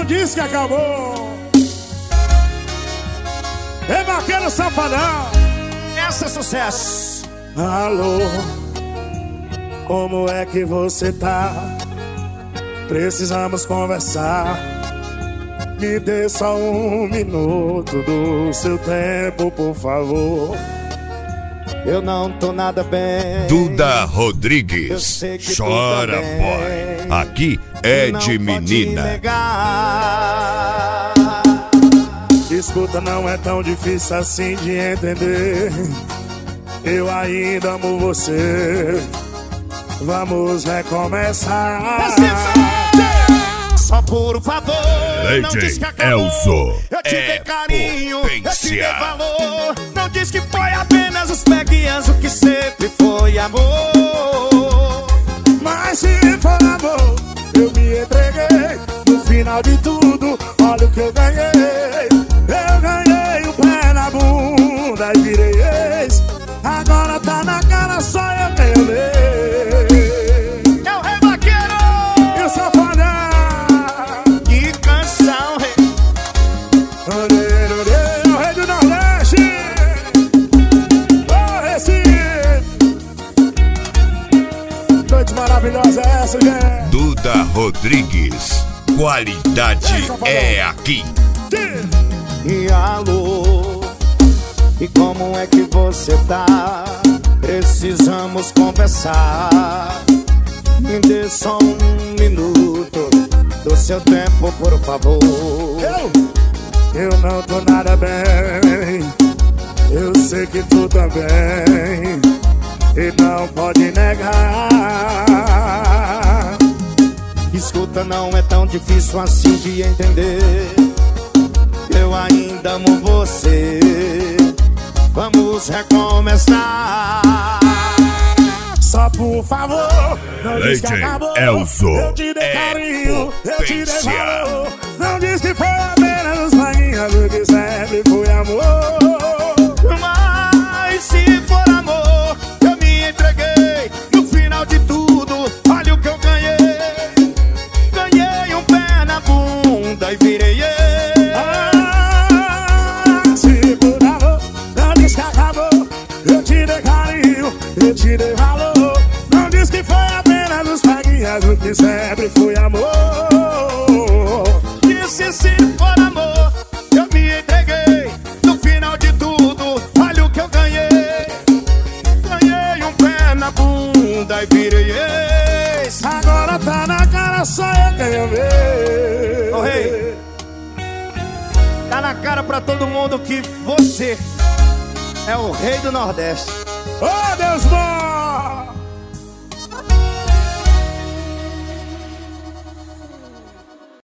diz que acabou. É vaqueiro safadão. Essa é sucesso. Alô, como é que você tá? Precisamos conversar. Me dê só um minuto do seu tempo, por favor. Eu não tô nada bem. Duda Rodrigues, chora boy. Aqui é de menina. Escuta, não é tão difícil assim de entender. Eu ainda amo você. Vamos recomeçar. Só por favor, não diz que acabou. Elzo Eu te dei carinho, eu te dei potência. valor. Não diz que foi apenas os peguinhas, o que sempre foi amor. Mas se for amor, eu me entreguei. No final de tudo, olha o que eu ganhei. Eu ganhei o pé na bunda e virei ex. Agora tá na cara, só eu tenho lei. É o Rei Vaqueiro! E o safadão. Que canção, rei! O rei do Nordeste. Ô, Recife. Noite maravilhosa é essa, gente. Duda Rodrigues, qualidade é aqui. E alô, e como é que você tá? Precisamos conversar. Me dê só um minuto do seu tempo, por favor. Eu não tô nada bem. Eu sei que tu também. E não pode negar. Escuta, não é tão difícil assim de entender. Eu ainda amo você. Vamos recomeçar. Só por favor, não diz que Legend acabou. Elzo Eu te dei carinho, eu te dei potência. valor. Não diz que foi apenas os paguinhos, do que sempre foi amor. Mas se for amor, eu me entreguei. No final de tudo, olha o que eu ganhei. Ganhei um pé na bunda e virei ex. Se por amor, não diz que acabou. Eu te dei carinho, eu te dei valor. Não diz que foi apenas os paguinhas, do que sempre foi amor. Disse se for amor, eu me entreguei. No final de tudo, olha o que eu ganhei. Ganhei um pé na bunda e virei ex. Agora tá na cara, só eu quero ver. Ô rei, tá na cara pra todo mundo que você é o rei do Nordeste. Oh, Deus bom!